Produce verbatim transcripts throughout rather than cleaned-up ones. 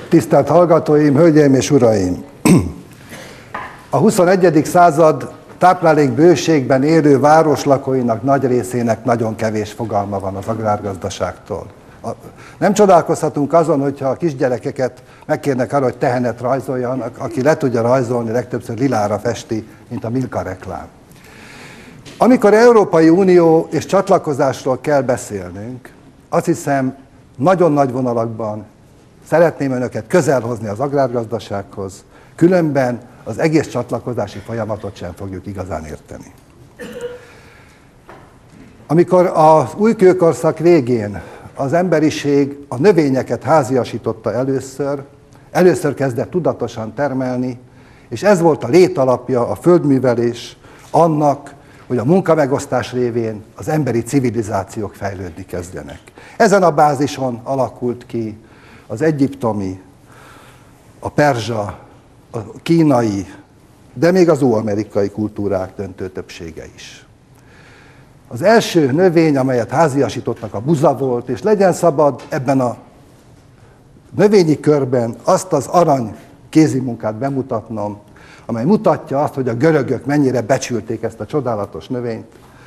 Tisztelt hallgatóim, hölgyeim és uraim! A huszonegyedik század táplálékbőségben élő városlakóinak nagy részének nagyon kevés fogalma van az agrárgazdaságtól. Nem csodálkozhatunk azon, hogyha a kisgyerekeket megkérnek arra, hogy tehenet rajzoljanak, aki le tudja rajzolni, legtöbbször lilára festi, mint a Milka reklám. Amikor Európai Unió és csatlakozásról kell beszélnünk, azt hiszem, nagyon nagy vonalakban szeretném önöket közel hozni az agrárgazdasághoz, különben az egész csatlakozási folyamatot sem fogjuk igazán érteni. Amikor az új kőkorszak végén az emberiség a növényeket háziasította először, először kezdett tudatosan termelni, és ez volt a létalapja, a földművelés annak, hogy a munkamegosztás révén az emberi civilizációk fejlődni kezdjenek. Ezen a bázison alakult ki az egyiptomi, a perzsa, a kínai, de még az óamerikai kultúrák döntő többsége is. Az első növény, amelyet háziasítottak, a buza volt, és legyen szabad ebben a növényi körben azt az arany kézimunkát bemutatnom, amely mutatja azt, hogy a görögök mennyire becsülték ezt a csodálatos növényt.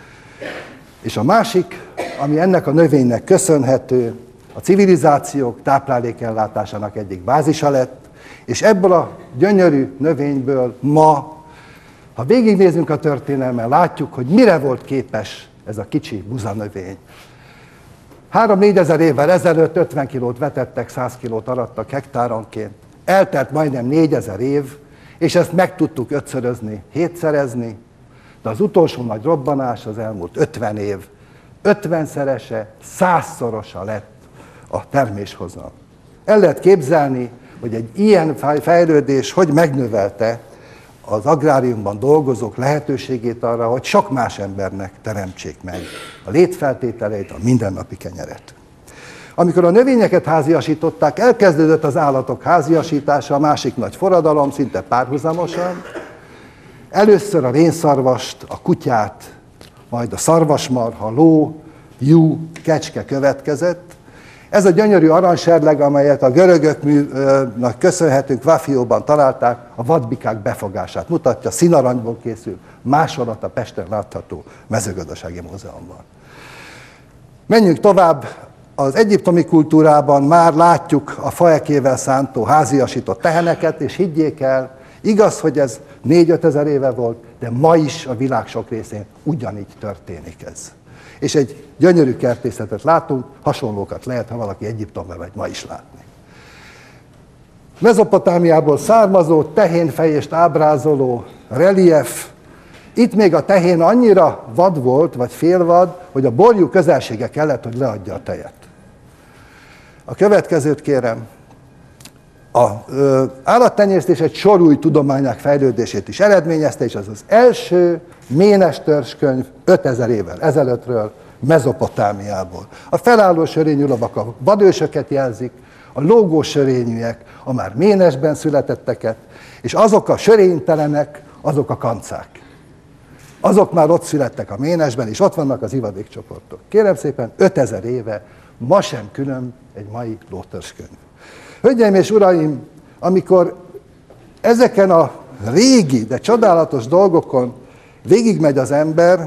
És a másik, ami ennek a növénynek köszönhető, a civilizációk táplálékellátásának egyik bázisa lett, és ebből a gyönyörű növényből ma, ha végignézünk a történelmen, látjuk, hogy mire volt képes ez a kicsi buzanövény. Három-négyezer évvel ezelőtt ötven kilót vetettek, száz kilót arattak hektáronként. Eltelt majdnem négyezer év, és ezt meg tudtuk ötszörözni, hétszerezni, de az utolsó nagy robbanás az elmúlt ötven év. ötvenszerese, százszorosa lett a terméshozam. El lehet képzelni, hogy egy ilyen fejlődés hogy megnövelte az agráriumban dolgozók lehetőségét arra, hogy sok más embernek teremtsék meg a létfeltételeit, a mindennapi kenyeret. Amikor a növényeket háziasították, elkezdődött az állatok háziasítása, a másik nagy forradalom, szinte párhuzamosan. Először a rénszarvast, a kutyát, majd a szarvasmarha, ló, juh, kecske következett. Ez a gyönyörű aranyserleg, amelyet a görögöknek köszönhetünk, Vafióban találták, a vadbikák befogását mutatja, színaranyból készül, másolat a Pesten látható mezőgazdasági múzeumban. Menjünk tovább, az egyiptomi kultúrában már látjuk a faekével szántó háziasított teheneket, és higgyék el, igaz, hogy ez négy-ötezer éve volt, de ma is a világ sok részén ugyanígy történik ez. És egy gyönyörű kertészetet látunk, hasonlókat lehet, ha valaki Egyiptomba megy, ma is látni. Mezopotámiából származó tehénfejést ábrázoló relief. Itt még a tehén annyira vad volt, vagy félvad, hogy a borjú közelsége kellett, hogy leadja a tejet. A következőt kérem. Az állattenyésztés egy sor új tudományák fejlődését is eredményezte, és az az első ménes törzskönyv ötezer évvel ezelőttről Mezopotámiából. A felálló sörényű lovak a vadősöket jelzik, a lógó sörényűek a már ménesben születetteket, és azok a sörénytelenek, azok a kancák. Azok már ott születtek a ménesben, és ott vannak az ivadékcsoportok. Kérem szépen, ötezer éve, ma sem külön egy mai lótörzskönyv. Hölgyeim és uraim, amikor ezeken a régi, de csodálatos dolgokon végigmegy az ember,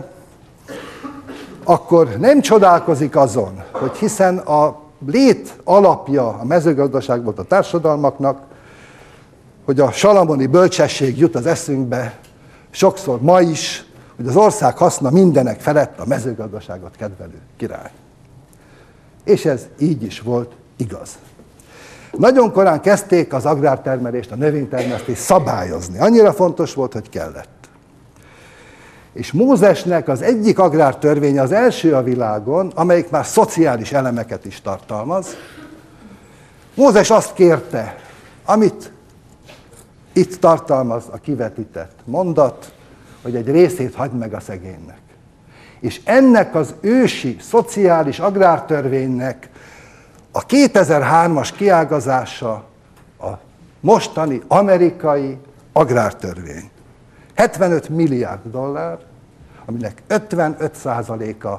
akkor nem csodálkozik azon, hogy hiszen a lét alapja a mezőgazdaság volt a társadalmaknak, hogy a salamoni bölcsesség jut az eszünkbe, sokszor ma is, hogy az ország haszna mindenek felett a mezőgazdaságot kedvelő király. És ez így is volt igaz. Nagyon korán kezdték az agrártermelést, a növénytermesztést szabályozni. Annyira fontos volt, hogy kellett. És Mózesnek az egyik agrártörvénye az első a világon, amelyik már szociális elemeket is tartalmaz. Mózes azt kérte, amit itt tartalmaz a kivetített mondat, hogy egy részét hagyd meg a szegénynek. És ennek az ősi, szociális agrártörvénynek a kétezer-hármas kiágazása a mostani amerikai agrártörvény. hetvenöt milliárd dollár, aminek ötvenöt százaléka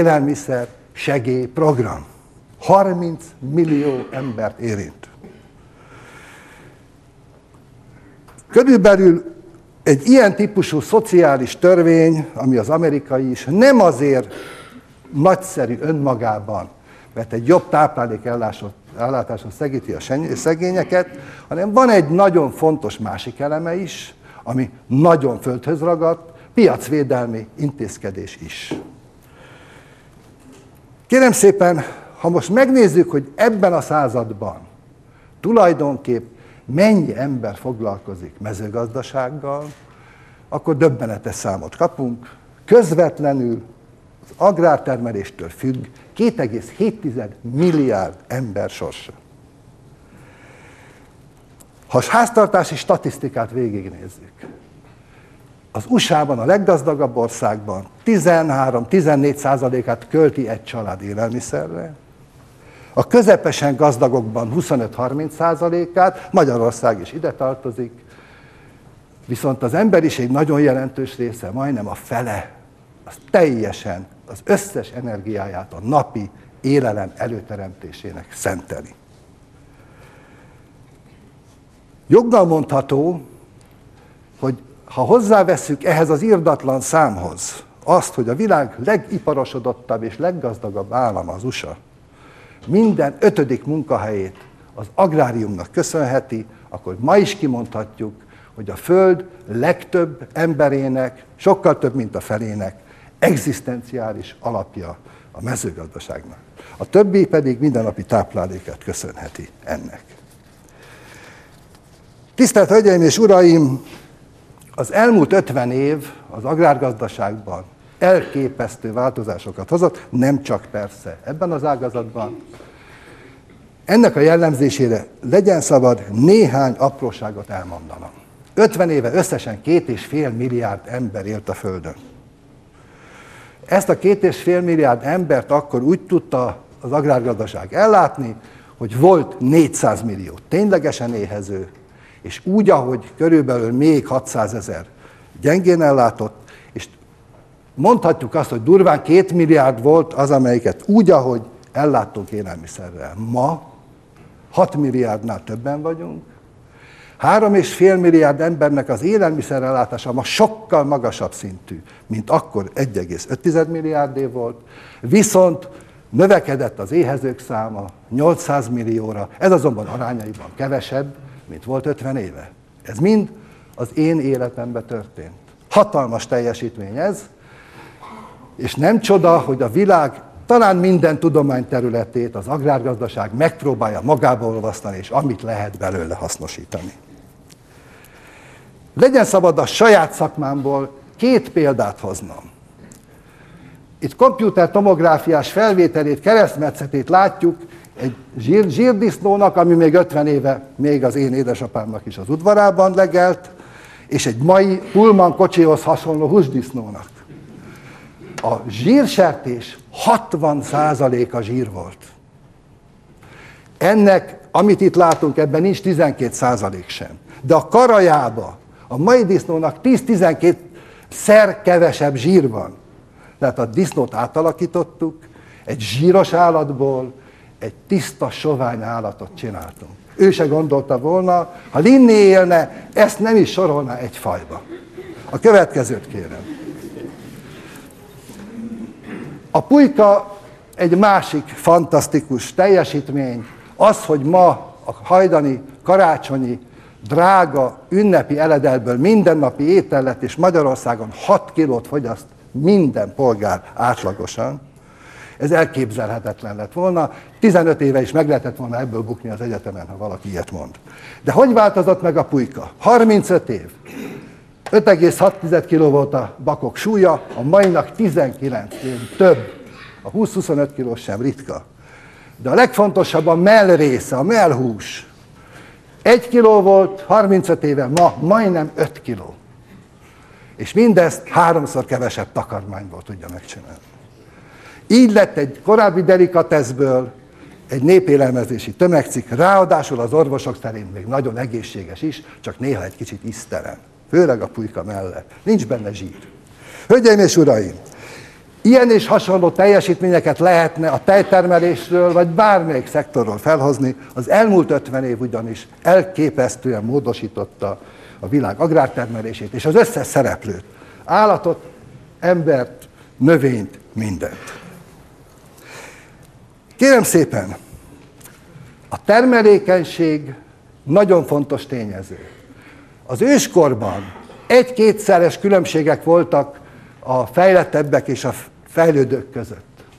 élelmiszer segélyprogram. harminc millió embert érint. Körülbelül egy ilyen típusú szociális törvény, ami az amerikai is, nem azért nagyszerű önmagában, mert egy jobb táplálékellátáson segíti a szegényeket, hanem van egy nagyon fontos másik eleme is, ami nagyon földhöz ragadt, piacvédelmi intézkedés is. Kérem szépen, ha most megnézzük, hogy ebben a században tulajdonképp mennyi ember foglalkozik mezőgazdasággal, akkor döbbenetes számot kapunk. Közvetlenül az agrártermeléstől függ két egész hét milliárd ember sorsa. Ha a háztartási statisztikát végignézzük, az u es á-ban, a leggazdagabb országban tizenhárom-tizennégy százalékát költi egy család élelmiszerre, a közepesen gazdagokban huszonöt-harminc százalékát, Magyarország is ide tartozik, viszont az emberiség nagyon jelentős része, majdnem a fele, az teljesen az összes energiáját a napi élelem előteremtésének szenteli. Joggal mondható, hogy ha hozzávesszük ehhez az irdatlan számhoz azt, hogy a világ legiparosodottabb és leggazdagabb állama az u es á, minden ötödik munkahelyét az agráriumnak köszönheti, akkor ma is kimondhatjuk, hogy a Föld legtöbb emberének, sokkal több, mint a felének, egzisztenciális alapja a mezőgazdaságnak. A többi pedig mindennapi táplálékát köszönheti ennek. Tisztelt Hölgyeim és Uraim! Az elmúlt ötven év az agrárgazdaságban elképesztő változásokat hozott, nem csak persze ebben az ágazatban. Ennek a jellemzésére legyen szabad néhány apróságot elmondanom. ötven éve összesen két és fél milliárd ember élt a Földön. Ezt a két és fél milliárd embert akkor úgy tudta az agrárgazdaság ellátni, hogy volt négyszáz millió ténylegesen éhező, és úgy, ahogy körülbelül még hatszázezer gyengén ellátott, és mondhatjuk azt, hogy durván két milliárd volt az, amelyiket úgy, ahogy elláttunk élelmiszerrel. Ma hat milliárdnál többen vagyunk, három és fél milliárd embernek az élelmiszerellátása ma sokkal magasabb szintű, mint akkor egy egész öt milliárdé volt, viszont növekedett az éhezők száma nyolcszáz millióra, ez azonban arányaiban kevesebb, mint volt ötven éve. Ez mind az én életemben történt. Hatalmas teljesítmény ez, és nem csoda, hogy a világ talán minden tudományterületét az agrárgazdaság megpróbálja magába olvasztani, és amit lehet belőle hasznosítani. Legyen szabad a saját szakmámból két példát hoznom. Itt komputertomográfiás felvételét, keresztmetszetét látjuk egy zsír, zsírdisznónak, ami még ötven éve még az én édesapámnak is az udvarában legelt, és egy mai Pullman kocsihoz hasonló húsdisznónak. A zsírsertés hatvan százaléka zsír volt. Ennek, amit itt látunk, ebben nincs tizenkét százalék sem. De a karajába a mai disznónak tíz-tizenkét szer kevesebb zsír van. Tehát a disznót átalakítottuk, egy zsíros állatból egy tiszta, sovány állatot csináltunk. Ő se gondolta volna, ha Linné élne, ezt nem is sorolná egy fajba. A következőt kérem. A pulyka egy másik fantasztikus teljesítmény, az, hogy ma a hajdani, karácsonyi, drága, ünnepi eledelből mindennapi étel lett, és Magyarországon hat kilót fogyaszt minden polgár átlagosan. Ez elképzelhetetlen lett volna. tizenöt éve is meg lehetett volna ebből bukni az egyetemen, ha valaki ilyet mond. De hogy változott meg a pulyka? harmincöt év. öt egész hat kiló volt a bakok súlya, a mainak tizenkilenc év, több. A húsz-huszonöt kilós sem ritka. De a legfontosabb a mell része, a mellhús. Egy kiló volt, harmincöt éve, ma majdnem öt kiló. És mindezt háromszor kevesebb takarmányból tudja megcsinálni. Így lett egy korábbi delikateszből egy népélelmezési tömegcikk, ráadásul az orvosok szerint még nagyon egészséges is, csak néha egy kicsit íztelen. Főleg a pulyka mellett. Nincs benne zsír. Hölgyeim és uraim, ilyen és hasonló teljesítményeket lehetne a tejtermelésről, vagy bármelyik szektorról felhozni. Az elmúlt ötven év ugyanis elképesztően módosította a világ agrártermelését és az összes szereplőt. Állatot, embert, növényt, mindent. Kérem szépen, a termelékenység nagyon fontos tényező. Az őskorban egy-kétszeres különbségek voltak a fejlettebbek és a fejlődők között.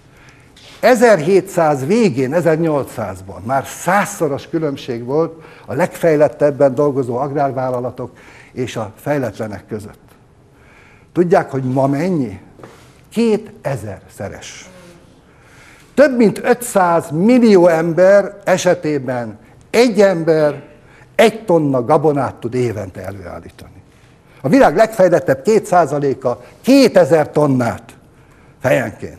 ezerhétszáz végén, ezernyolcszázban már százszoros különbség volt a legfejlettebben dolgozó agrárvállalatok és a fejletlenek között. Tudják, hogy ma mennyi? kétezerszeres. Több mint ötszáz millió ember esetében egy ember egy tonna gabonát tud évente előállítani. A világ legfejlettebb két százaléka kétezer tonnát fejenként.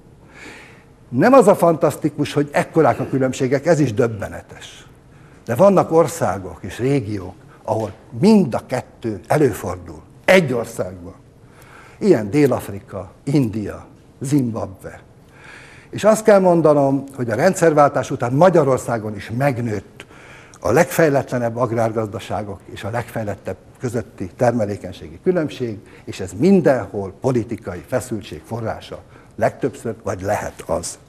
Nem az a fantasztikus, hogy ekkorák a különbségek, ez is döbbenetes. De vannak országok és régiók, ahol mind a kettő előfordul. Egy országban. Ilyen Dél-Afrika, India, Zimbabwe. És azt kell mondanom, hogy a rendszerváltás után Magyarországon is megnőtt a legfejletlenebb agrárgazdaságok és a legfejlettebb közötti termelékenységi különbség, és ez mindenhol politikai feszültség forrása. Legtöbbször, vagy lehet az.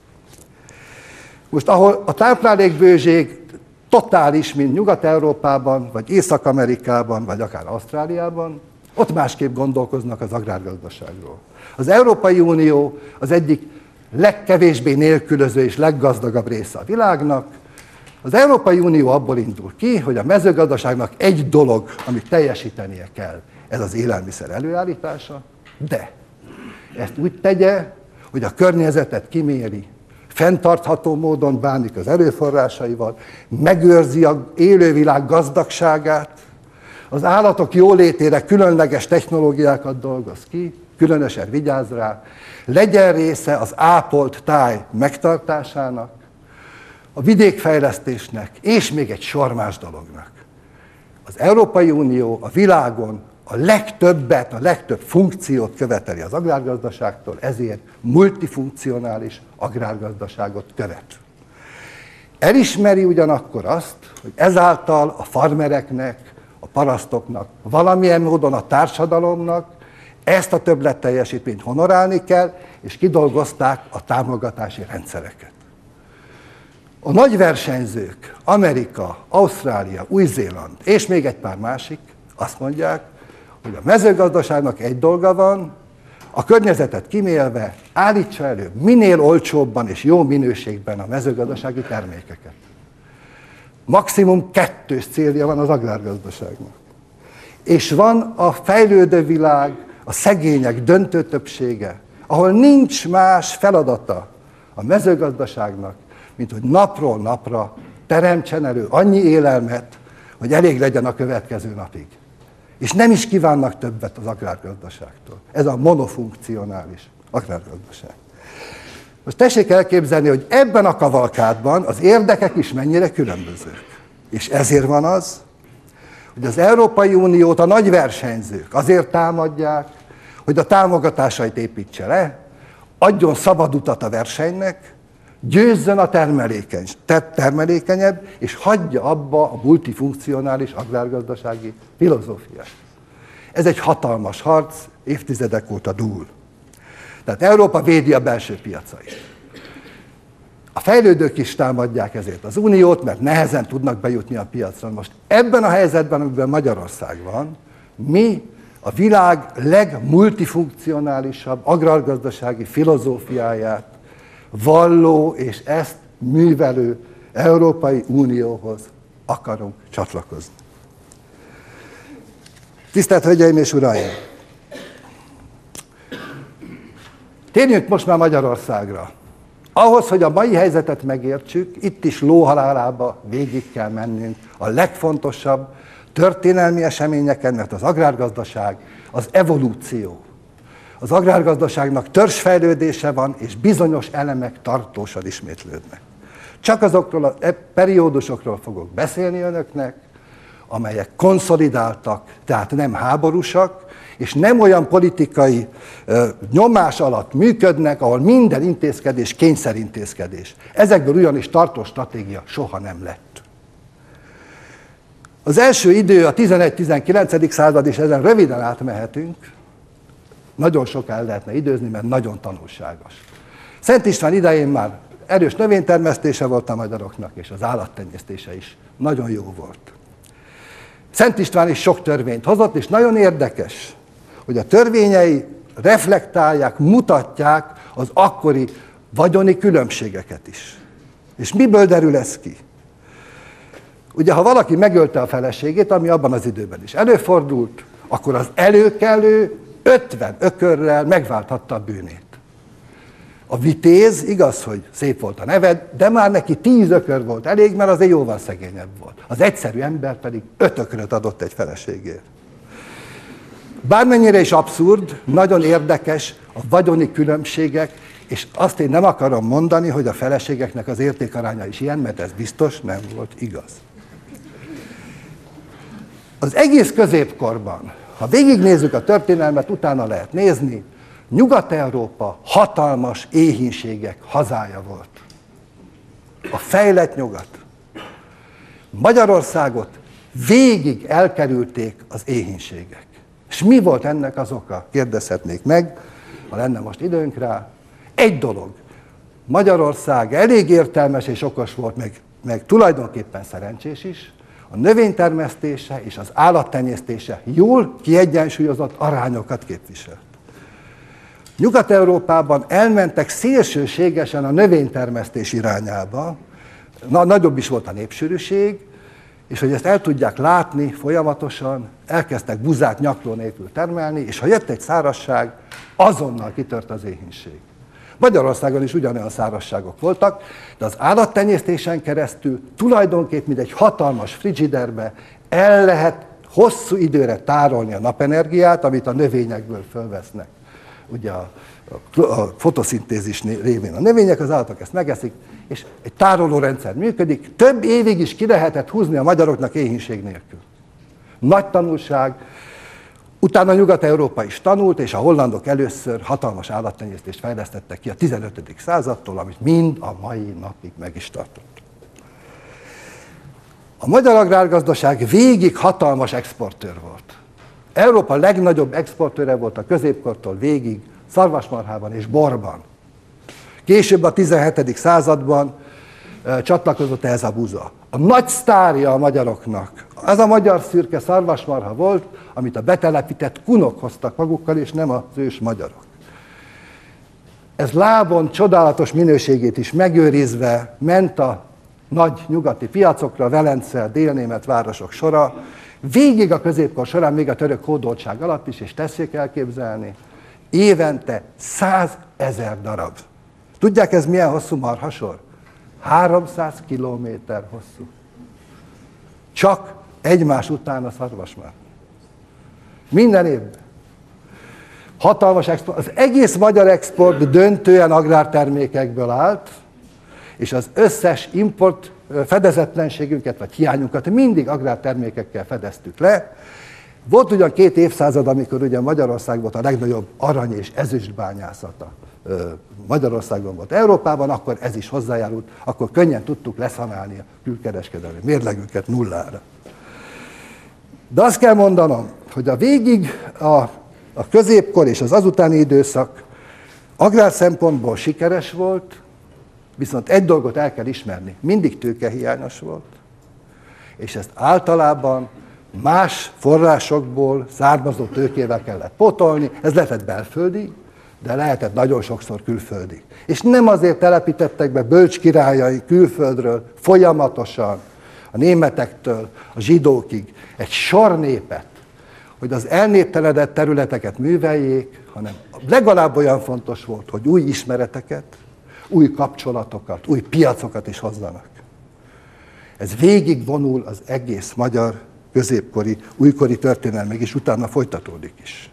Most, ahol a táplálékbőség totális, mint Nyugat-Európában, vagy Észak-Amerikában, vagy akár Ausztráliában, ott másképp gondolkoznak az agrárgazdaságról. Az Európai Unió az egyik legkevésbé nélkülöző és leggazdagabb része a világnak. Az Európai Unió abból indul ki, hogy a mezőgazdaságnak egy dolog, amit teljesítenie kell, ez az élelmiszer előállítása, de ezt úgy tegye, hogy a környezetet kiméri, fenntartható módon bánik az erőforrásaival, megőrzi az élővilág gazdagságát, az állatok jólétére különleges technológiákat dolgoz ki, különösen vigyáz rá, legyen része az ápolt táj megtartásának, a vidékfejlesztésnek, és még egy sor más dolognak. Az Európai Unió a világon a legtöbbet, a legtöbb funkciót követeli az agrárgazdaságtól, ezért multifunkcionális agrárgazdaságot követ. Elismeri ugyanakkor azt, hogy ezáltal a farmereknek, a parasztoknak, valamilyen módon a társadalomnak ezt a többletteljesítményt honorálni kell, és kidolgozták a támogatási rendszereket. A nagy versenyzők, Amerika, Ausztrália, Új-Zéland és még egy pár másik azt mondják, hogy a mezőgazdaságnak egy dolga van, a környezetet kimélve állítsa elő minél olcsóbban és jó minőségben a mezőgazdasági termékeket. Maximum kettős célja van az agrárgazdaságnak. És van a fejlődő világ, a szegények döntő többsége, ahol nincs más feladata a mezőgazdaságnak, mint hogy napról napra teremtsen elő annyi élelmet, hogy elég legyen a következő napig. És nem is kívánnak többet az agrárgazdaságtól. Ez a monofunkcionális agrárgazdaság. Most tessék elképzelni, hogy ebben a kavalkádban az érdekek is mennyire különbözők. És ezért van az, hogy az Európai Uniót a nagy versenyzők azért támadják, hogy a támogatásait építse le, adjon szabad utat a versenynek, győzzön a termelékeny, termelékenyebb, és hagyja abba a multifunkcionális agrárgazdasági filozófiát. Ez egy hatalmas harc, évtizedek óta dúl. Tehát Európa védi a belső piacait. A fejlődők is támadják ezért az Uniót, mert nehezen tudnak bejutni a piacra. Most ebben a helyzetben, amiben Magyarország van, mi a világ legmultifunkcionálisabb agrárgazdasági filozófiáját valló és ezt művelő Európai Unióhoz akarunk csatlakozni. Tisztelt Hölgyeim és Uraim! Térjünk most már Magyarországra. Ahhoz, hogy a mai helyzetet megértsük, itt is lóhalálába végig kell mennünk a legfontosabb történelmi eseményeken, mert az agrárgazdaság az evolúció. Az agrárgazdaságnak törzsfejlődése van, és bizonyos elemek tartósan ismétlődnek. Csak azokról a periódusokról fogok beszélni önöknek, amelyek konszolidáltak, tehát nem háborúsak, és nem olyan politikai ö, nyomás alatt működnek, ahol minden intézkedés kényszerintézkedés. Ezekből ugyanis tartós stratégia soha nem lett. Az első idő a tizenegy-tizenkilencedik század, és ezen röviden átmehetünk. Nagyon soká lehetne időzni, mert nagyon tanulságos. Szent István idején már erős növénytermesztése volt a magyaroknak, és az állattenyésztése is nagyon jó volt. Szent István is sok törvényt hozott, és nagyon érdekes, hogy a törvényei reflektálják, mutatják az akkori vagyoni különbségeket is. És miből derül ez ki? Ugye, ha valaki megölte a feleségét, ami abban az időben is előfordult, akkor az előkelő ötven ökörrel megválthatta a bűnét. A vitéz, igaz, hogy szép volt a neved, de már neki tíz ökör volt elég, mert azért jóval szegényebb volt. Az egyszerű ember pedig öt ökröt adott egy feleségért. Bármennyire is abszurd, nagyon érdekes a vagyoni különbségek, és azt én nem akarom mondani, hogy a feleségeknek az értékaránya is ilyen, mert ez biztos nem volt igaz. Az egész középkorban, ha végignézzük a történelmet, utána lehet nézni, Nyugat-Európa hatalmas éhínségek hazája volt. A fejlett nyugat. Magyarországot végig elkerülték az éhínségek. És mi volt ennek az oka? Kérdezhetnék meg, ha lenne most időnk rá. Egy dolog. Magyarország elég értelmes és okos volt, meg, meg tulajdonképpen szerencsés is. A növénytermesztése és az állattenyésztése jól kiegyensúlyozott arányokat képviselt. Nyugat-Európában elmentek szélsőségesen a növénytermesztés irányába, na, nagyobb is volt a népsűrűség, és hogy ezt el tudják látni folyamatosan, elkezdtek buzát nyakló nélkül termelni, és ha jött egy szárazság, azonnal kitört az éhínség. Magyarországon is ugyanolyan szárazságok voltak, de az állattenyésztésen keresztül tulajdonképp, mint egy hatalmas frigiderbe el lehet hosszú időre tárolni a napenergiát, amit a növényekből fölvesznek. Ugye a, a, a fotoszintézis révén a növények, az állatok ezt megeszik, és egy tárolórendszer működik, több évig is ki lehetett húzni a magyaroknak éhínség nélkül. Nagy tanulság. Utána Nyugat-Európa is tanult, és a hollandok először hatalmas állattenyésztést fejlesztettek ki a tizenötödik századtól, amit mind a mai napig meg is tartott. A magyar agrárgazdaság végig hatalmas exportőr volt. Európa legnagyobb exportőre volt a középkortól végig szarvasmarhában és borban. Később a tizenhetedik században e, csatlakozott ehhez a buza. A nagy sztárja a magyaroknak az a magyar szürke szarvasmarha volt, amit a betelepített kunok hoztak magukkal, és nem az ős magyarok. Ez lábon csodálatos minőségét is megőrizve ment a nagy nyugati piacokra, Velence, délnémet városok sora, végig a középkor során, még a török hódoltság alatt is, és tessék elképzelni, évente százezer darab. Tudják, ez milyen hosszú marhasor? háromszáz kilométer hosszú. Csak egymás után a szarvasmarha. Minden évben. Hatalmas export. Az egész magyar export döntően agrártermékekből állt, és az összes import fedezetlenségünket, vagy hiányunkat mindig agrártermékekkel fedeztük le. Volt ugyan két évszázad, amikor ugye Magyarország volt a legnagyobb arany- és ezüstbányászata. Magyarországon volt Európában, akkor ez is hozzájárult, akkor könnyen tudtuk leszanálni a külkereskedelmi mérlegünket nullára. De azt kell mondanom, hogy a végig a, a középkor és az azutáni időszak agrár szempontból sikeres volt, viszont egy dolgot el kell ismerni, mindig tőkehiányos volt, és ezt általában más forrásokból származó tőkével kellett pótolni, ez lehetett belföldi, de lehetett nagyon sokszor külföldi. És nem azért telepítettek be bölcs királyai külföldről folyamatosan, a németektől a zsidókig egy sor népet, hogy az elnéptelenedett területeket műveljék, hanem legalább olyan fontos volt, hogy új ismereteket, új kapcsolatokat, új piacokat is hozzanak. Ez végigvonul az egész magyar középkori, újkori történelmig, és utána folytatódik is.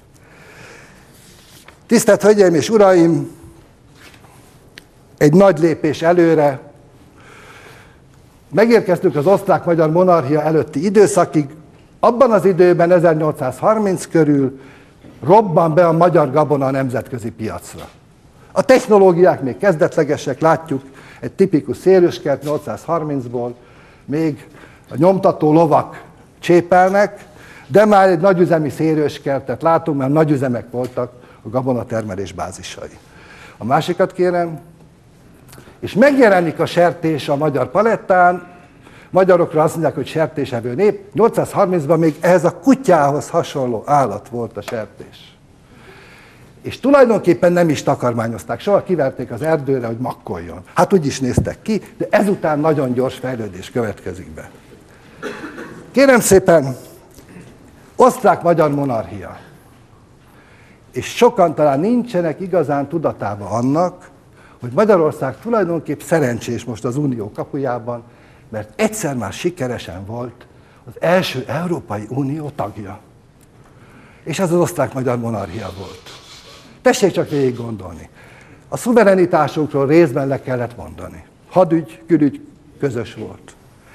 Tisztelt Hölgyeim és Uraim! Egy nagy lépés előre. Megérkeztünk az osztrák-magyar monarchia előtti időszakig. Abban az időben, ezernyolcszázharminc körül robban be a magyar gabona a nemzetközi piacra. A technológiák még kezdetlegesek, látjuk egy tipikus szélüskert nyolcszázharmincból, még a nyomtató lovak csépelnek, de már egy nagyüzemi szérőskertet látunk, mert nagyüzemek voltak a gabonatermelés bázisai. A másikat kérem, és megjelenik a sertés a magyar palettán, magyarokra azt mondják, hogy sertésevő nép, nyolcszázharmincban még ehhez a kutyához hasonló állat volt a sertés. És tulajdonképpen nem is takarmányozták, soha kiverték az erdőre, hogy makkoljon. Hát úgy is néztek ki, de ezután nagyon gyors fejlődés következik be. Kérem szépen, osztrák-magyar monarchia. És sokan talán nincsenek igazán tudatában annak, hogy Magyarország tulajdonképp szerencsés most az Unió kapujában, mert egyszer már sikeresen volt az első Európai Unió tagja. És ez az osztrák-magyar monarchia volt. Tessék csak végig gondolni. A szuverenitásunkról részben le kellett mondani. Hadügy, külügy közös volt.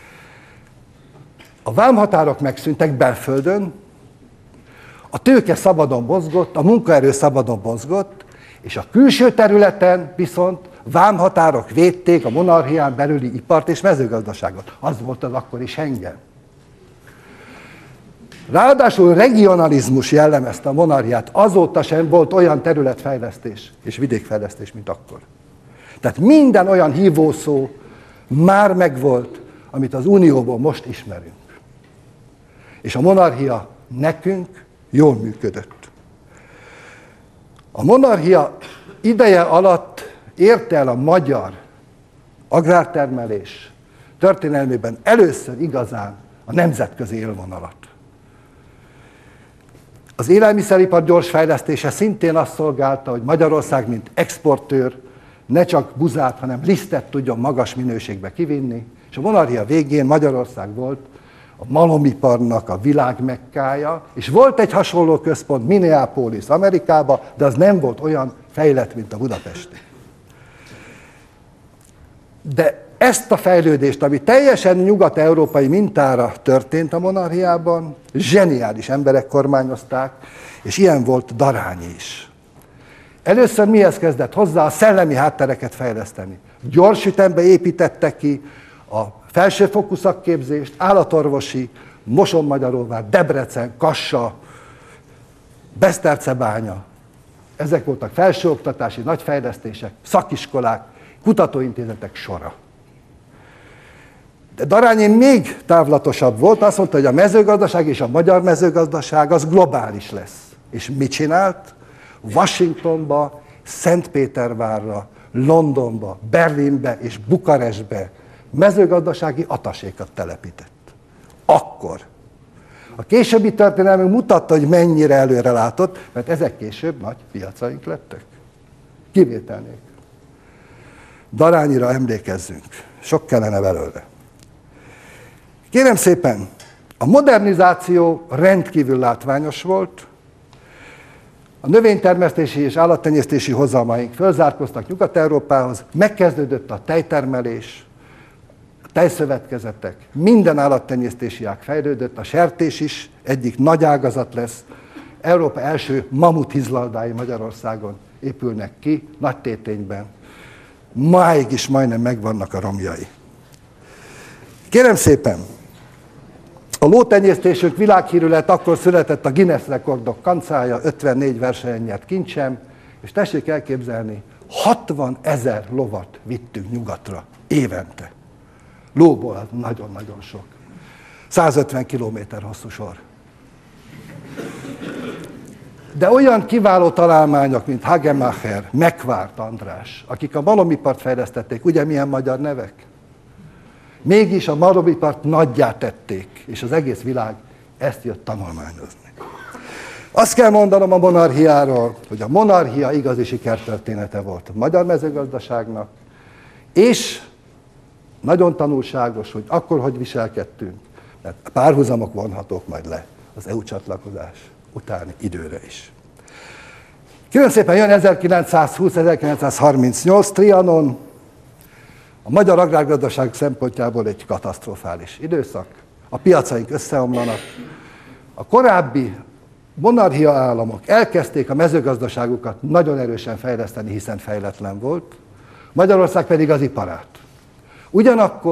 A vámhatárok megszűntek belföldön, a tőke szabadon mozgott, a munkaerő szabadon mozgott, és a külső területen viszont vámhatárok védték a monarchián belüli ipart és mezőgazdaságot. Az volt az akkori Schengen. Ráadásul regionalizmus jellemezte a monarchiát, azóta sem volt olyan területfejlesztés és vidékfejlesztés, mint akkor. Tehát minden olyan hívószó már megvolt, amit az Unióból most ismerünk. És a monarchia nekünk jól működött. A monarchia ideje alatt érte el a magyar agrártermelés történelmében először igazán a nemzetközi élvonalat. Az élelmiszeripar gyors fejlesztése szintén azt szolgálta, hogy Magyarország, mint exportőr, ne csak buzát, hanem lisztet tudjon magas minőségbe kivinni, és a monarchia végén Magyarország volt a malomiparnak a világ Mekkája, és volt egy hasonló központ Minneapolis Amerikában, de az nem volt olyan fejlett, mint a budapesti. De ezt a fejlődést, ami teljesen nyugat-európai mintára történt a monarchiában, zseniális emberek kormányozták, és ilyen volt Darányi is. Először mihez kezdett hozzá? A szellemi háttereket fejleszteni. Gyors ütembe építette ki a felsőfokú szakképzést, állatorvosi, Mosonmagyaróvár, Debrecen, Kassa, Besztercebánya. Ezek voltak felsőoktatási nagyfejlesztések, szakiskolák, kutatóintézetek sora. De Darányi még távlatosabb volt, azt mondta, hogy a mezőgazdaság és a magyar mezőgazdaság az globális lesz. És mit csinált? Washingtonba, Szentpétervárra, Londonba, Berlinbe és Bukarestbe mezőgazdasági atasékat telepített. Akkor. A későbbi történelmünk mutatta, hogy mennyire előrelátott, mert ezek később nagy piacaink lettek. Kivétel nélkül. Darányira emlékezzünk. Sok kellene belőle. Kérem szépen, a modernizáció rendkívül látványos volt. A növénytermesztési és állattenyésztési hozalmaink fölzárkóztak Nyugat-Európához, megkezdődött a tejtermelés, a tejszövetkezetek, minden állattenyésztési ág fejlődött, a sertés is egyik nagy ágazat lesz. Európa első mamut hizlaldái Magyarországon épülnek ki, nagy tétényben. Máig is majdnem megvannak a romjai. Kérem szépen, a lótenyésztésünk világhírű lett, akkor született a Guinness rekordok kancája, ötvennégy versenyen nyert kincsem, és tessék elképzelni, hatvan ezer lovat vittünk nyugatra évente. Lóból az nagyon-nagyon sok. százötven kilométer hosszú sor. De olyan kiváló találmányok, mint Hagemacher, Megvárt András, akik a malomipart fejlesztették, ugye milyen magyar nevek? Mégis a malomipart nagyjá tették, és az egész világ ezt jött tanulmányozni. Azt kell mondanom a monarchiáról, hogy a monarchia igazi sikertörténete volt a magyar mezőgazdaságnak, és nagyon tanulságos, hogy akkor hogy viselkedtünk, mert párhuzamok vonhatók majd le az é u csatlakozás utáni időre is. Kérem szépen, jön ezerkilencszázhúsz ezerkilencszázharmincnyolc, Trianon, a magyar agrárgazdaság szempontjából egy katasztrofális időszak. A piacaink összeomlanak. A korábbi monarchia államok elkezdték a mezőgazdaságukat nagyon erősen fejleszteni, hiszen fejletlen volt, Magyarország pedig az iparát. Ugyanakkor a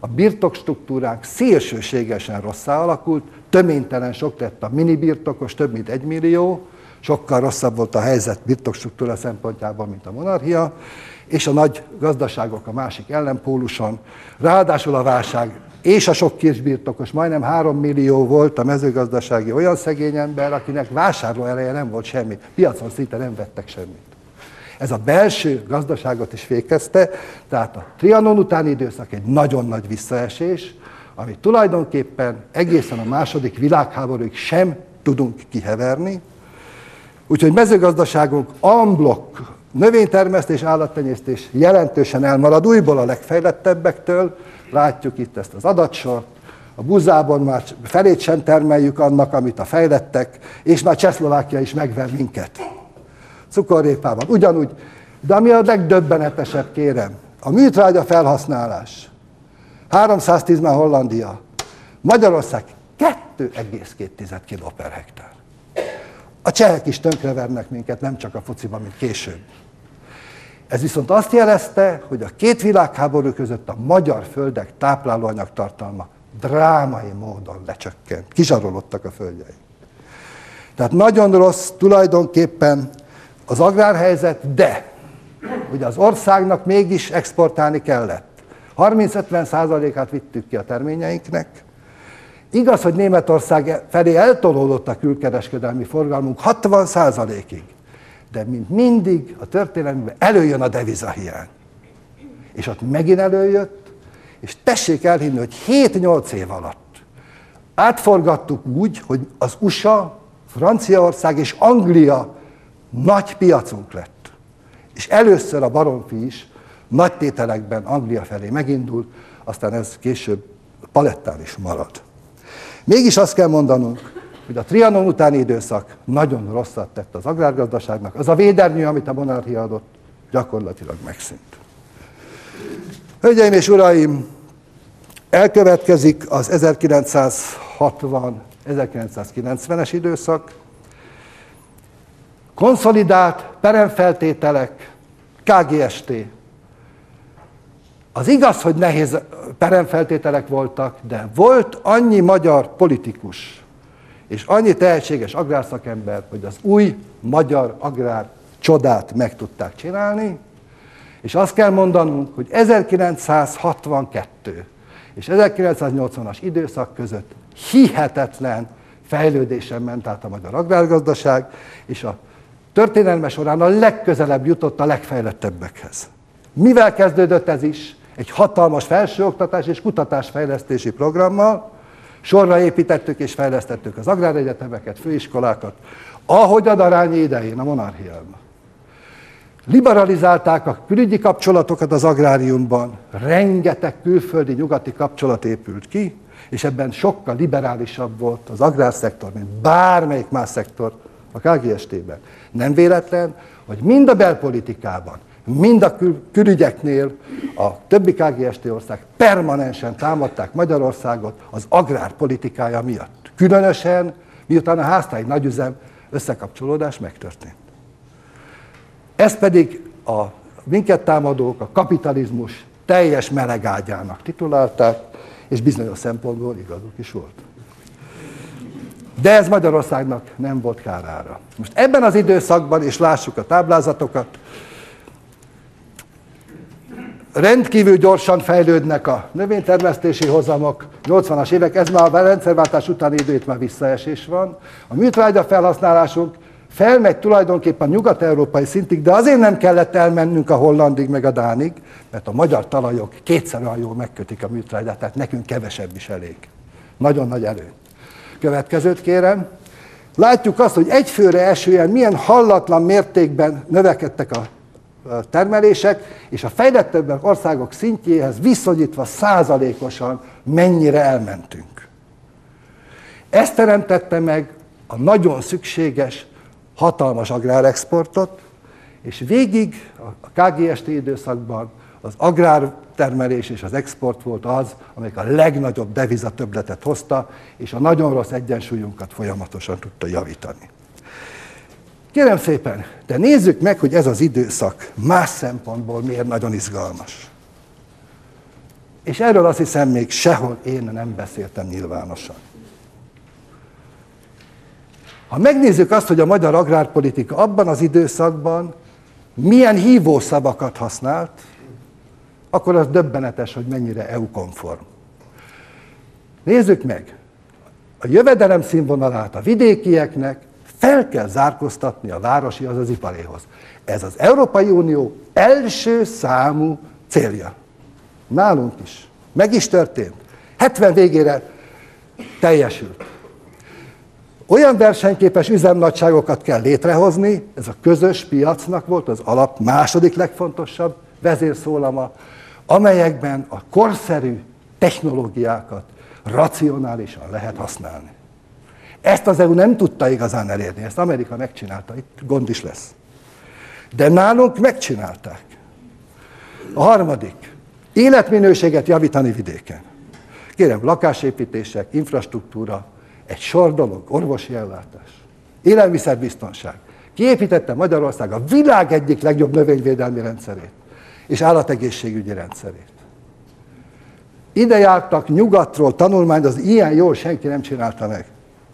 a birtokstruktúránk szélsőségesen rosszá alakult, töménytelen sok lett a mini birtokos, több mint egy millió, sokkal rosszabb volt a helyzet birtokstruktúra szempontjában, mint a monarchia, és a nagy gazdaságok a másik ellenpóluson. Ráadásul a válság és a sok kisbirtokos, majdnem három millió volt a mezőgazdasági olyan szegény ember, akinek vásárló ereje nem volt semmi, piacon szinte nem vettek semmit. Ez a belső gazdaságot is fékezte, tehát a Trianon utáni időszak egy nagyon nagy visszaesés, amit tulajdonképpen egészen a második világháborúig sem tudunk kiheverni. Úgyhogy mezőgazdaságunk en bloc, növénytermesztés, állattenyésztés jelentősen elmarad újból a legfejlettebbektől. Látjuk itt ezt az adatsort, a buzában már felét sem termeljük annak, amit a fejlettek, és már Csehszlovákia is megver minket. Cukorrépában ugyanúgy, de ami a legdöbbenetesebb, kérem, a műtrágya felhasználás. háromszáztíz már Hollandia, Magyarország kettő egész két kiló per hektár. A csehek is tönkrevernek minket, nem csak a fociban, mint később. Ez viszont azt jelezte, hogy a két világháború között a magyar földek táplálóanyag tartalma drámai módon lecsökkent, kizsarolódtak a földjeink. Tehát nagyon rossz tulajdonképpen az agrárhelyzet, de ugye az országnak mégis exportálni kellett. harminc-ötven százalékát vittük ki a terményeinknek. Igaz, hogy Németország felé eltolódott a külkereskedelmi forgalmunk hatvan százalékig, de mint mindig a történelemben előjön a devizahiány. És ott megint előjött, és tessék elhinni, hogy hét-nyolc év alatt átforgattuk úgy, hogy az u es á, Franciaország és Anglia nagy piacunk lett. És először a baromfi is nagy tételekben Anglia felé megindult, aztán ez később palettán is marad. Mégis azt kell mondanunk, hogy a Trianon utáni időszak nagyon rosszat tett az agrárgazdaságnak. Az a védernyő, amit a monarchia adott, gyakorlatilag megszűnt. Hölgyeim és uraim, elkövetkezik az ezerkilencszázhatvan-ezerkilencszázkilencvenes időszak. Konszolidált peremfeltételek, ká gé es té. Az igaz, hogy nehéz peremfeltételek voltak, de volt annyi magyar politikus, és annyi tehetséges agrárszakember, hogy az új magyar agrár csodát meg tudták csinálni, és azt kell mondanunk, hogy ezerkilencszázhatvankettő és ezerkilencszáznyolcvanas időszak között hihetetlen fejlődésen ment át a magyar agrárgazdaság, és a történelme során a legközelebb jutott a legfejlettebbekhez. Mivel kezdődött ez is? Egy hatalmas felsőoktatás és kutatásfejlesztési programmal. Sorra építettük és fejlesztettük az agráregyetemeket, főiskolákat, ahogy a Darányi idején, a monarchiában. Liberalizálták a külügyi kapcsolatokat az agráriumban, rengeteg külföldi nyugati kapcsolat épült ki, és ebben sokkal liberálisabb volt az agrárszektor, mint bármelyik más szektor a ká gé es té-ben. Nem véletlen, hogy mind a belpolitikában, mind a kül- külügyeknél a többi ká gé es té ország permanensen támadták Magyarországot az agrárpolitikája miatt. Különösen, miután a háztáji nagyüzem összekapcsolódás megtörtént. Ez pedig a minket támadók a kapitalizmus teljes melegágyának titulálták, és bizonyos szempontból igazuk is volt. De ez Magyarországnak nem volt kárára. Most ebben az időszakban, és lássuk a táblázatokat, rendkívül gyorsan fejlődnek a növénytermesztési hozamok, nyolcvanas évek, ez már a rendszerváltás utáni időt már visszaesés van. A műtrágya felhasználásunk felmegy tulajdonképpen nyugat-európai szintig, de azért nem kellett elmennünk a hollandig meg a dánig, mert a magyar talajok kétszer olyan jól megkötik a műtrágyát, tehát nekünk kevesebb is elég. Nagyon nagy előny. Következőt kérem. Látjuk azt, hogy egyfőre esően milyen hallatlan mértékben növekedtek a termelések, és a fejlettebb országok szintjéhez viszonyítva százalékosan mennyire elmentünk. Ez teremtette meg a nagyon szükséges, hatalmas agrárexportot, és végig a ká gé es té időszakban az agrártermelés és az export volt az, amelyik a legnagyobb devizatöbbletet hozta, és a nagyon rossz egyensúlyunkat folyamatosan tudta javítani. Kérem szépen, de nézzük meg, hogy ez az időszak más szempontból miért nagyon izgalmas. És erről azt hiszem még sehol én nem beszéltem nyilvánosan. Ha megnézzük azt, hogy a magyar agrárpolitika abban az időszakban milyen hívószavakat használt, akkor az döbbenetes, hogy mennyire é u-konform. Nézzük meg, a jövedelem színvonalát a vidékieknek fel kell zárkóztatni a városi, az az iparéhoz. Ez az Európai Unió első számú célja. Nálunk is. Meg is történt. hetven végére teljesült. Olyan versenyképes üzemnagyságokat kell létrehozni, ez a közös piacnak volt az alap második legfontosabb vezérszólama, amelyekben a korszerű technológiákat racionálisan lehet használni. Ezt az é u nem tudta igazán elérni, ezt Amerika megcsinálta, itt gond is lesz. De nálunk megcsinálták. A harmadik, életminőséget javítani vidéken. Kérem, lakásépítések, infrastruktúra, egy sor dolog, orvosi ellátás, élelmiszerbiztonság. Kiépítette Magyarország a világ egyik legjobb növényvédelmi rendszerét és állategészségügyi rendszerét. Ide jártak nyugatról tanulmányozni, ilyen jól senki nem csinálta meg.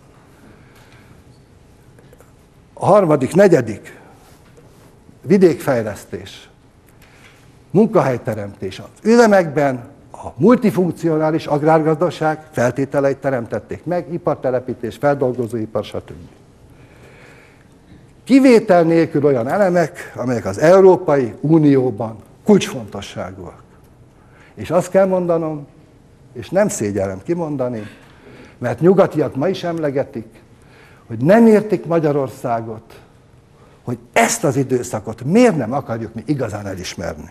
A harmadik, negyedik, vidékfejlesztés, munkahelyteremtés. Az üzemekben a multifunkcionális agrárgazdaság feltételeit teremtették meg, ipartelepítés, feldolgozóipar, stb. Kivétel nélkül olyan elemek, amelyek az Európai Unióban kulcsfontosságúak. És azt kell mondanom, és nem szégyellem kimondani, mert nyugatiak ma is emlegetik, hogy nem értik Magyarországot, hogy ezt az időszakot miért nem akarjuk mi igazán elismerni.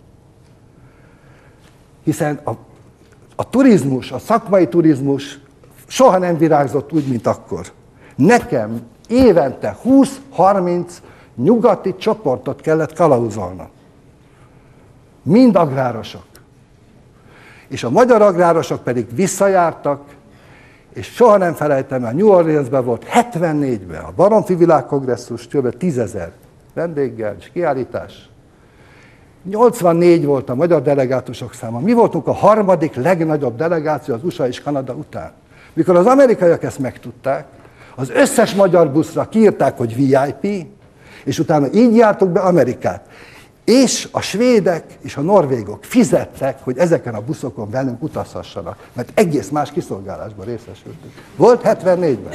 Hiszen a, a turizmus, a szakmai turizmus soha nem virágzott úgy, mint akkor. Nekem évente húsz-harminc nyugati csoportot kellett kalauzolnom. Mind agrárosok. És a magyar agrárosok pedig visszajártak, és soha nem felejtem el, New Orleansben volt hetvennégyben a Baromfi Világkongresszus, kb. tízezer vendéggel és kiállítás. nyolcvannégy volt a magyar delegátusok száma. Mi voltunk a harmadik legnagyobb delegáció az u es á és Kanada után. Mikor az amerikaiak ezt megtudták, az összes magyar buszra kiírták, hogy vé i pé, és utána így jártuk be Amerikát. És a svédek és a norvégok fizettek, hogy ezeken a buszokon velünk utazhassanak, mert egész más kiszolgálásban részesültünk. Volt hetvennégyben.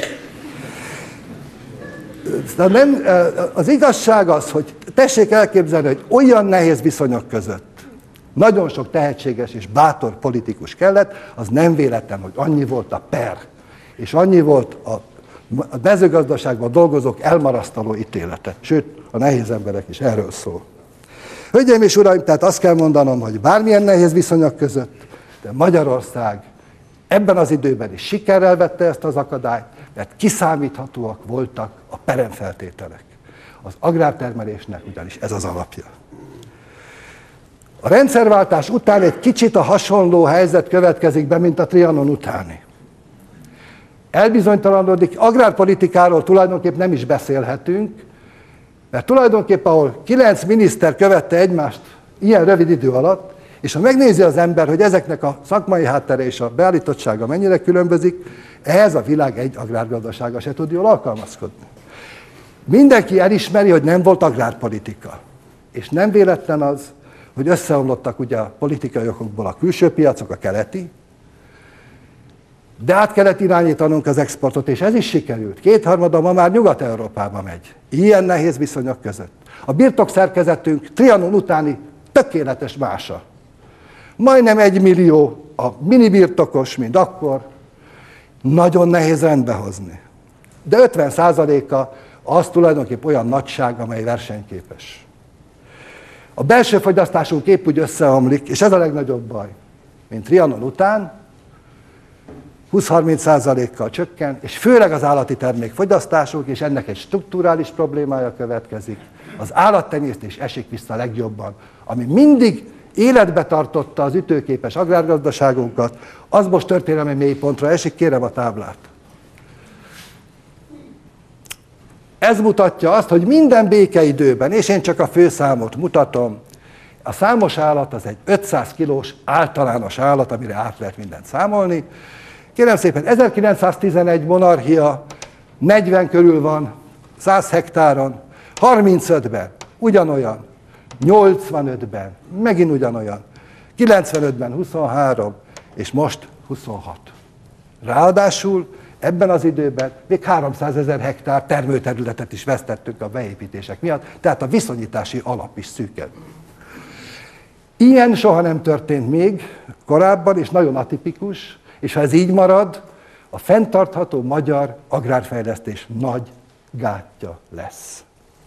Nem, az igazság az, hogy tessék elképzelni, hogy olyan nehéz viszonyok között nagyon sok tehetséges és bátor politikus kellett, az nem véletlen, hogy annyi volt a per, és annyi volt a mezőgazdaságban dolgozók elmarasztaló ítélete. Sőt, a nehéz emberek is erről szól. Hölgyeim és uraim, tehát azt kell mondanom, hogy bármilyen nehéz viszonyok között, de Magyarország ebben az időben is sikerrel vette ezt az akadályt, mert kiszámíthatóak voltak a peremfeltételek. Az agrártermelésnek ugyanis ez az alapja. A rendszerváltás után egy kicsit a hasonló helyzet következik be, mint a Trianon utáni. Elbizonytalanodik, agrárpolitikáról tulajdonképp nem is beszélhetünk, mert tulajdonképpen ahol kilenc miniszter követte egymást ilyen rövid idő alatt, és ha megnézi az ember, hogy ezeknek a szakmai háttere és a beállítottsága mennyire különbözik, ehhez a világ egy agrárgazdasága se tud jól alkalmazkodni. Mindenki elismeri, hogy nem volt agrárpolitika. És nem véletlen az, hogy összeomlottak ugye a politikai okokból a külső piacok, a keleti, de át kellett irányítanunk az exportot, és ez is sikerült. Kétharmada ma már Nyugat-Európába megy. Ilyen nehéz viszonyok között. A birtokszerkezetünk Trianon utáni tökéletes mása. Majdnem egy millió a mini birtokos, mint akkor. Nagyon nehéz rendbe hozni. De ötven százaléka az tulajdonképp olyan nagyság, amely versenyképes. A belső fogyasztásunk épp úgy összeomlik, és ez a legnagyobb baj, mint Trianon után, húsz-harminc százalékkal csökken, és főleg az állati termékfogyasztásunk, és ennek egy strukturális problémája következik. Az állattenyésztés esik vissza legjobban, ami mindig életbe tartotta az ütőképes agrárgazdaságunkat, az most történelmi mélypontra esik, kérem a táblát. Ez mutatja azt, hogy minden békeidőben, és én csak a főszámot mutatom, A számos állat az egy ötszáz kilós általános állat, amire át lehet mindent számolni. Kérem szépen, ezerkilencszáztizenegy monarchia, negyven körül van, száz hektáron, harmincötben ugyanolyan, nyolcvanötben megint ugyanolyan, kilencvenötben huszonhárom, és most huszonhat. Ráadásul ebben az időben még háromszázezer hektár termőterületet is vesztettünk a beépítések miatt, tehát a viszonyítási alap is szűkebb. Ilyen soha nem történt még korábban, és nagyon atipikus, és ha ez így marad, a fenntartható magyar agrárfejlesztés nagy gátja lesz.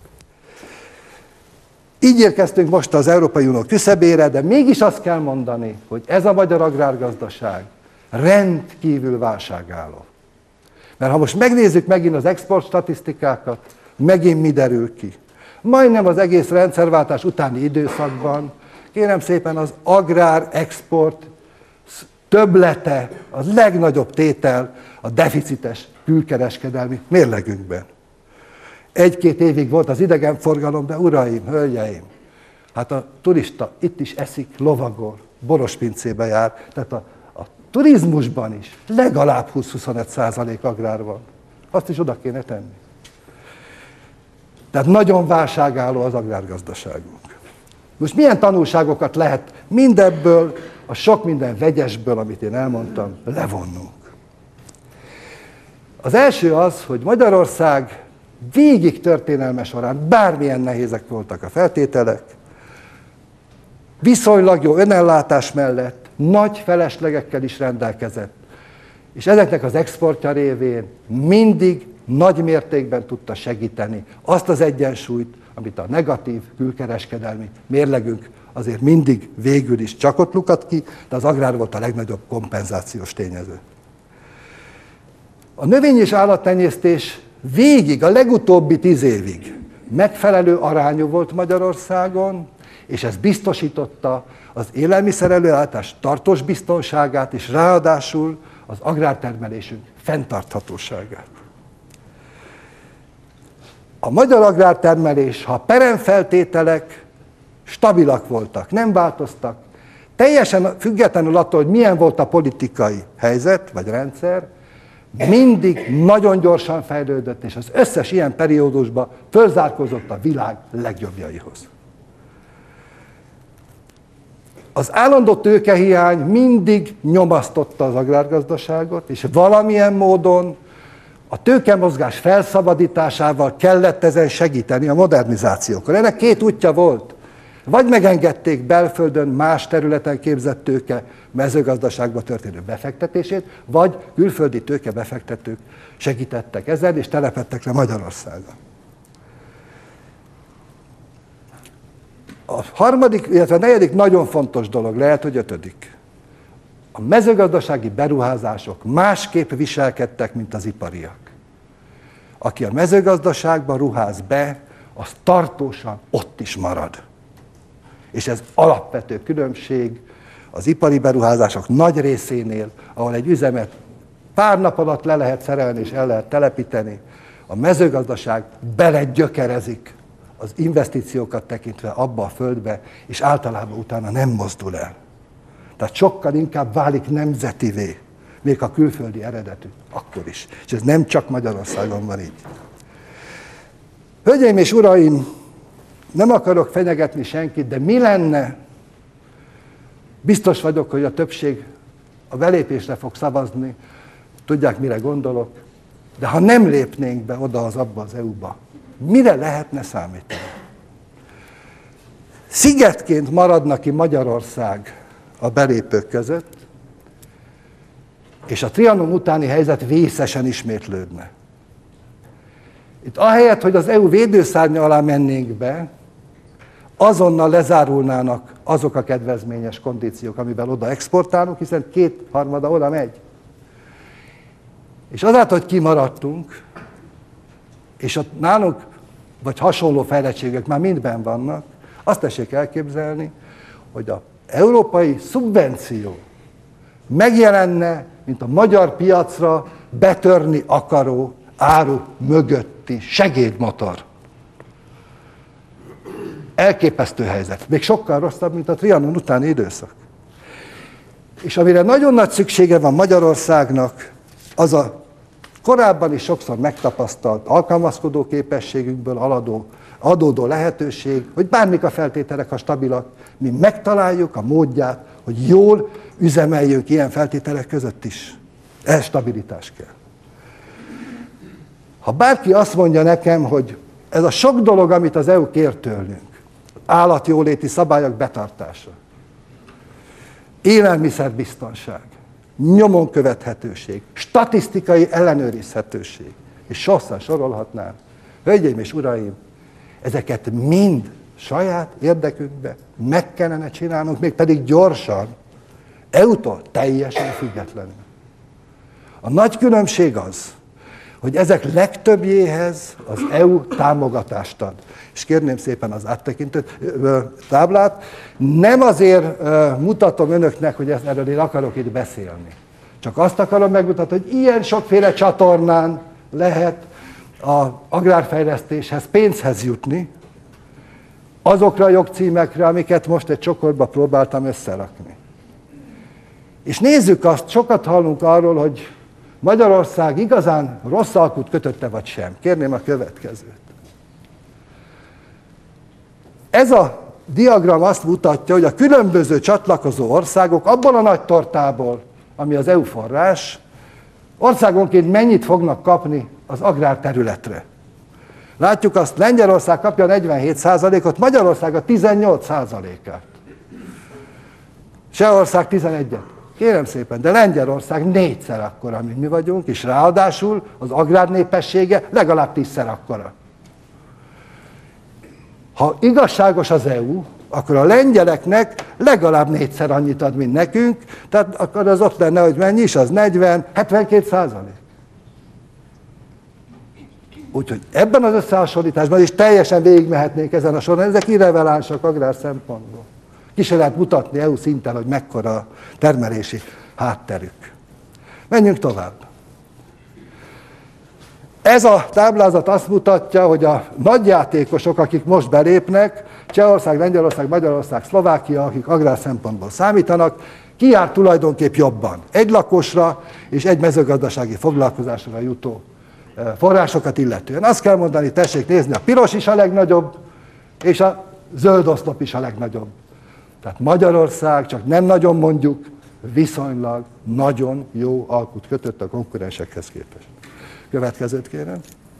Így érkeztünk most az Európai Unió küszöbére, de mégis azt kell mondani, hogy ez a magyar agrárgazdaság rendkívül válságálló. Mert ha most megnézzük megint az export statisztikákat, megint mi derül ki. Majdnem az egész rendszerváltás utáni időszakban, kérem szépen, az agrár export többlete, az legnagyobb tétel a deficites külkereskedelmi mérlegünkben. Egy-két évig volt az idegenforgalom, de uraim, hölgyeim, hát a turista itt is eszik, lovagol, borospincébe jár, tehát a, a turizmusban is legalább húsz-huszonöt százalék agrár van. Azt is oda kéne tenni. Tehát nagyon válságálló az agrárgazdaságunk. Most milyen tanulságokat lehet mindebből, a sok minden vegyesből, amit én elmondtam, levonnunk? Az első az, hogy Magyarország végig történelme során, bármilyen nehézek voltak a feltételek, viszonylag jó önellátás mellett nagy feleslegekkel is rendelkezett, és ezeknek az exportja révén mindig nagy mértékben tudta segíteni azt az egyensúlyt, amit a negatív külkereskedelmi mérlegünk azért mindig végül is csak ott lukadt ki, de az agrár volt a legnagyobb kompenzációs tényező. A növény- és állattenyésztés végig, a legutóbbi tíz évig megfelelő arányú volt Magyarországon, és ez biztosította az élelmiszerelőállítás tartós biztonságát, és ráadásul az agrártermelésünk fenntarthatóságát. A magyar agrártermelés, ha a peremfeltételek stabilak voltak, nem változtak, teljesen függetlenül attól, hogy milyen volt a politikai helyzet vagy rendszer, mindig nagyon gyorsan fejlődött, és az összes ilyen periódusban fölzárkózott a világ legjobbjaihoz. Az állandó tőkehiány mindig nyomasztotta az agrárgazdaságot, és valamilyen módon a tőkemozgás felszabadításával kellett ezen segíteni a modernizációkor. Ennek két útja volt. Vagy megengedték belföldön más területen képzett tőke mezőgazdaságba történő befektetését, vagy külföldi tőkebefektetők segítettek ezen, és telepedtek le Magyarországon. A harmadik, illetve a negyedik nagyon fontos dolog, lehet, hogy ötödik. A mezőgazdasági beruházások másképp viselkedtek, mint az ipariak. Aki a mezőgazdaságban ruház be, az tartósan ott is marad. És ez alapvető különbség az ipari beruházások nagy részénél, ahol egy üzemet pár nap alatt le lehet szerelni és el lehet telepíteni, a mezőgazdaság belegyökerezik az investíciókat tekintve abba a földbe, és általában utána nem mozdul el. Tehát sokkal inkább válik nemzetivé, még a külföldi eredetű, akkor is. És ez nem csak Magyarországon van így. Hölgyeim és uraim, nem akarok fenyegetni senkit, de mi lenne, biztos vagyok, hogy a többség a belépésre fog szavazni, tudják, mire gondolok, de ha nem lépnénk be oda az abba az é u-ba, mire lehetne számítani? Szigetként maradna ki Magyarország a belépők között, és a Trianon utáni helyzet vészesen ismétlődne. Itt ahelyett, hogy az é u védőszárnya alá mennénk be, azonnal lezárulnának azok a kedvezményes kondíciók, amivel oda exportálunk, hiszen kétharmada oda megy. És azáltal, hogy kimaradtunk, és ott nálunk, vagy hasonló fejlettségek már mindben vannak, azt tessék elképzelni, hogy az európai szubvenció megjelenne, mint a magyar piacra betörni akaró áru mögötti segédmotor. Elképesztő helyzet. Még sokkal rosszabb, mint a Trianon utáni időszak. És amire nagyon nagy szüksége van Magyarországnak, az a korábban is sokszor megtapasztalt alkalmazkodó képességünkből aladó, adódó lehetőség, hogy bármik a feltételek, ha stabilak, mi megtaláljuk a módját, hogy jól üzemeljünk ilyen feltételek között is. Ez stabilitás kell. Ha bárki azt mondja nekem, hogy ez a sok dolog, amit az é u kér tőlünk, állatjóléti szabályok betartása, élelmiszerbiztonság, nyomon követhetőség, statisztikai ellenőrizhetőség, és sokszor sorolhatnám, hölgyeim és uraim, ezeket mind saját érdekünkbe meg kellene csinálnunk, mégpedig gyorsan, é u-tól teljesen függetlenül. A nagy különbség az, hogy ezek legtöbbjéhez az é u támogatást ad. És kérném szépen az áttekintő táblát. Nem azért mutatom önöknek, hogy erről én akarok itt beszélni. Csak azt akarom megmutatni, hogy ilyen sokféle csatornán lehet az agrárfejlesztéshez, pénzhez jutni, azokra a jogcímekre, amiket most egy csokorba próbáltam összerakni. És nézzük azt, sokat hallunk arról, hogy Magyarország igazán rossz alkut kötötte, vagy sem. Kérném a következőt. Ez a diagram azt mutatja, hogy a különböző csatlakozó országok abból a nagy tortából, ami az é u forrás, országonként mennyit fognak kapni az agrárterületre. Látjuk azt, Lengyelország kapja negyvenhét százalékot, Magyarország a tizennyolc százalékát. Csehország tizenegyet. Kérem szépen, de Lengyelország négyszer akkora, mint mi vagyunk, és ráadásul az agrárnépessége legalább tízszer akkora. Ha igazságos az é u, akkor a lengyeleknek legalább négyszer annyit ad, mint nekünk, tehát akkor az ott lenne, hogy mennyi is, az negyven, hetvenkét százalék. Úgyhogy ebben az összehasonlításban is teljesen végigmehetnénk ezen a soron, ezek irrelevánsak agrár szempontból. Ki se lehet mutatni é u szinten, hogy mekkora a termelési hátterük. Menjünk tovább. Ez a táblázat azt mutatja, hogy a nagyjátékosok, akik most belépnek, Csehország, Lengyelország, Magyarország, Szlovákia, akik agrár szempontból számítanak, ki jár tulajdonképp jobban. Egy lakosra és egy mezőgazdasági foglalkozásra jutó forrásokat illetően. Azt kell mondani, tessék nézni, a piros is a legnagyobb, és a zöld oszlop is a legnagyobb. Tehát Magyarország, csak nem nagyon mondjuk, viszonylag nagyon jó alkut kötött a konkurensekhez képest. Következőt kérem.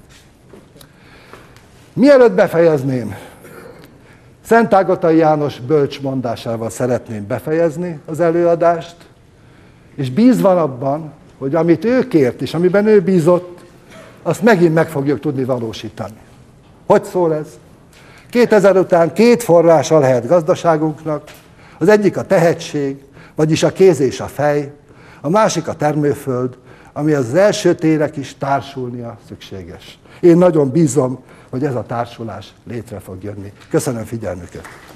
Mielőtt befejezném, Szentágotai János bölcs mondásával szeretném befejezni az előadást, és bízva abban, hogy amit ő kért, és amiben ő bízott, azt megint meg fogjuk tudni valósítani. Hogy szól ez? kétezer után két forrása lehet gazdaságunknak, az egyik a tehetség, vagyis a kéz és a fej, a másik a termőföld, ami az első térek is társulnia szükséges. Én nagyon bízom, hogy ez a társulás létre fog jönni. Köszönöm figyelmüket!